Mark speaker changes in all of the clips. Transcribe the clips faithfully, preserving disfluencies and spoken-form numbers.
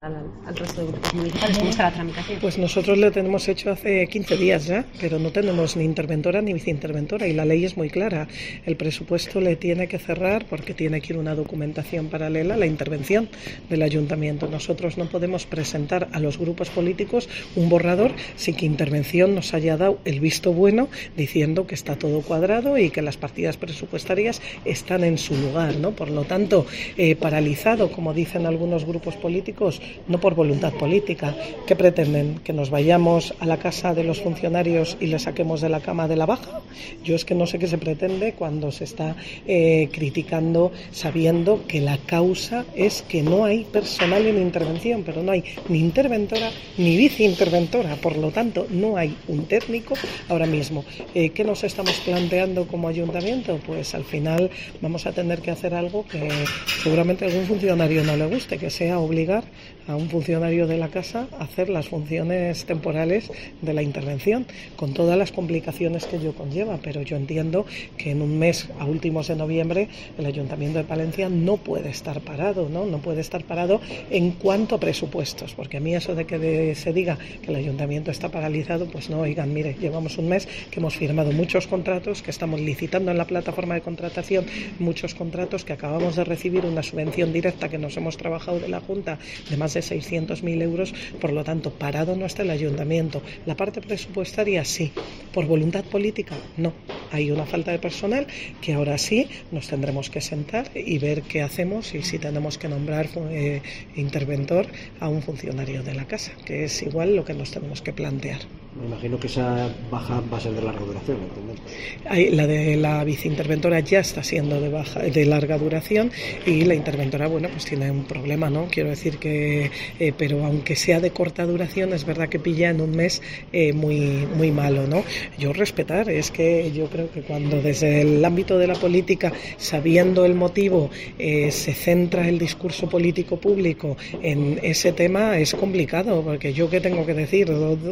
Speaker 1: al, al resto de grupos municipales. ¿Cómo está la tramitación?
Speaker 2: Pues nosotros lo tenemos hecho hace quince días ya, pero no tenemos ni interventora ni viceinterventora y la ley es muy clara. El presupuesto le tiene que cerrar porque tiene que ir una documentación paralela a la intervención del ayuntamiento. Nosotros no podemos presentar a los grupos políticos un borrador sin que intervención nos haya dado el visto bueno diciendo que está todo cuadrado y que las partidas presupuestarias están en su lugar, ¿no? Por lo tanto, eh, paralizado, como dicen algunos grupos políticos, no por voluntad política. ¿Qué pretenden? ¿Que nos vayamos a la casa de los funcionarios y les saquemos de la cama de la baja? Yo es que no sé qué se pretende cuando se está eh, criticando sabiendo que la causa es que no hay personal en intervención, pero no hay ni interventora ni viceinterventora, por lo tanto no hay un técnico ahora mismo. Eh, ¿Qué nos estamos planteando como ayuntamiento? Pues al final vamos a tener que hacer algo que seguramente a algún funcionario no le guste, que sea obligar a un funcionario de la casa a hacer las funciones temporales de la intervención, con todas las complicaciones que ello conlleva, pero yo entiendo que en un mes, a últimos de noviembre, el Ayuntamiento de Palencia no puede estar parado, ¿no? No puede estar parado en cuanto a presupuestos, porque a mí eso de que de, se diga que el Ayuntamiento está paralizado, pues no, oigan, mire, llevamos un mes que hemos firmado muchos contratos, que estamos licitando en la plataforma de contratación muchos contratos, que acabamos de recibir una subvención directa que nos hemos trabajado de la Junta de más de seiscientos mil euros, por lo tanto, parado no está el Ayuntamiento. La parte presupuestaria sí, por voluntad política no. Hay una falta de personal que ahora sí nos tendremos que sentar y ver qué hacemos y si tenemos que nombrar eh, interventor a un funcionario de la casa, que es igual lo que nos tenemos que plantear.
Speaker 3: Me imagino que esa baja va a ser de larga duración, ¿entendemos?
Speaker 2: La de la viceinterventora ya está siendo de baja, de larga duración y la interventora, bueno, pues tiene un problema, ¿no? Quiero decir que, eh, pero aunque sea de corta duración, es verdad que pilla en un mes eh, muy, muy malo, ¿no? Yo respetar, es que yo creo que cuando desde el ámbito de la política, sabiendo el motivo, eh, se centra el discurso político público en ese tema, es complicado, porque yo qué tengo que decir,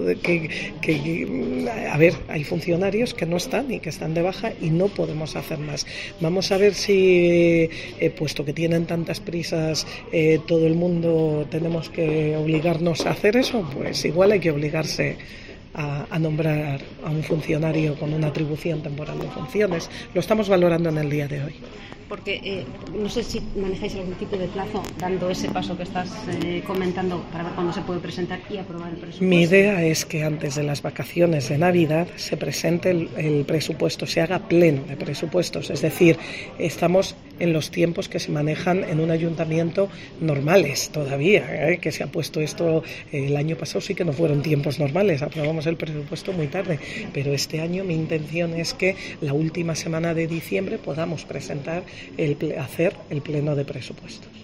Speaker 2: que que, a ver, hay funcionarios que no están y que están de baja y no podemos hacer más. Vamos a ver si, eh, puesto que tienen tantas prisas, eh, todo el mundo tenemos que obligarnos a hacer eso, pues igual hay que obligarse a, a nombrar a un funcionario con una atribución temporal de funciones. Lo estamos valorando en el día de hoy.
Speaker 1: Porque eh, no sé si manejáis algún tipo de plazo, dando ese paso que estás eh, comentando, para ver cuándo se puede presentar y aprobar el presupuesto.
Speaker 2: Mi idea es que antes de las vacaciones de Navidad se presente el, el presupuesto, se haga pleno de presupuestos. Es decir, estamos en los tiempos que se manejan en un ayuntamiento normales todavía, ¿eh? Que se ha puesto esto, eh, el año pasado sí que no fueron tiempos normales, aprobamos el presupuesto muy tarde, pero este año mi intención es que la última semana de diciembre podamos presentar El, hacer el pleno de presupuestos.